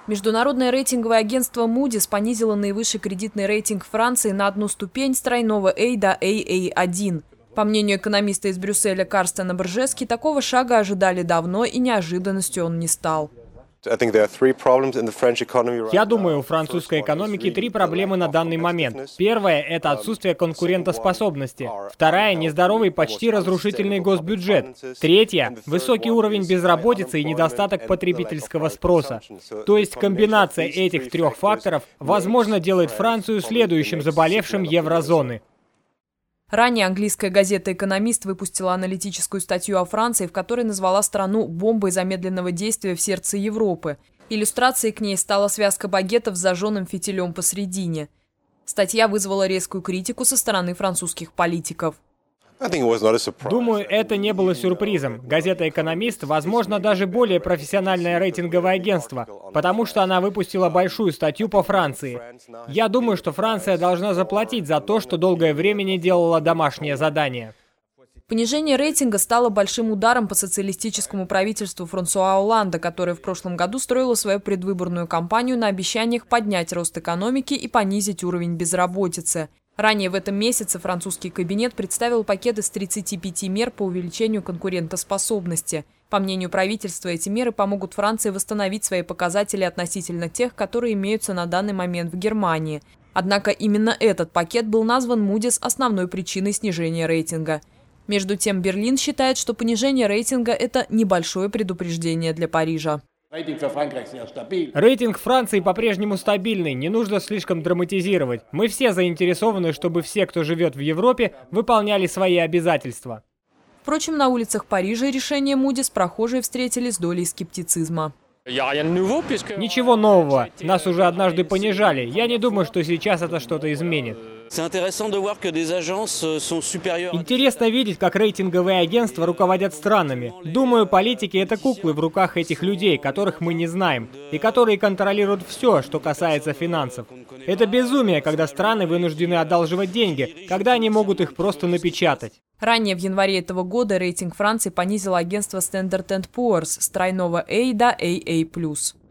Международное рейтинговое агентство Moody's понизило наивысший кредитный рейтинг Франции на одну ступень с тройного A до AA1. По мнению экономиста из Брюсселя Карстена Боржески, такого шага ожидали давно, и неожиданностью он не стал. Я думаю, у французской экономики три проблемы на данный момент. Первая – это отсутствие конкурентоспособности. Вторая – нездоровый, почти разрушительный госбюджет. Третья – высокий уровень безработицы и недостаток потребительского спроса. То есть комбинация этих трех факторов, возможно, делает Францию следующим заболевшим еврозоны. Ранее английская газета «Экономист» выпустила аналитическую статью о Франции, в которой назвала страну бомбой замедленного действия в сердце Европы. Иллюстрацией к ней стала связка багетов с зажженным фитилем посредине. Статья вызвала резкую критику со стороны французских политиков. Думаю, это не было сюрпризом. Газета «Экономист», возможно, даже более профессиональное рейтинговое агентство, потому что она выпустила большую статью по Франции. Я думаю, что Франция должна заплатить за то, что долгое время не делала домашнее задание. Понижение рейтинга стало большим ударом по социалистическому правительству Франсуа Олланда, которое в прошлом году строило свою предвыборную кампанию на обещаниях поднять рост экономики и понизить уровень безработицы. Ранее в этом месяце французский кабинет представил пакет из 35 мер по увеличению конкурентоспособности. По мнению правительства, эти меры помогут Франции восстановить свои показатели относительно тех, которые имеются на данный момент в Германии. Однако именно этот пакет был назван Moody's основной причиной снижения рейтинга. Между тем, Берлин считает, что понижение рейтинга – это небольшое предупреждение для Парижа. Рейтинг Франции по-прежнему стабильный, не нужно слишком драматизировать. Мы все заинтересованы, чтобы все, кто живет в Европе, выполняли свои обязательства. Впрочем, на улицах Парижа решение Moody's прохожие встретили с долей скептицизма. Ничего нового. Нас уже однажды понижали. Я не думаю, что сейчас это что-то изменит. Интересно видеть, как рейтинговые агентства руководят странами. Думаю, политики — это куклы в руках этих людей, которых мы не знаем, и которые контролируют все, что касается финансов. Это безумие, когда страны вынуждены одалживать деньги, когда они могут их просто напечатать. Ранее в январе этого года рейтинг Франции понизило агентство Standard & Poor's с тройного A до AA+.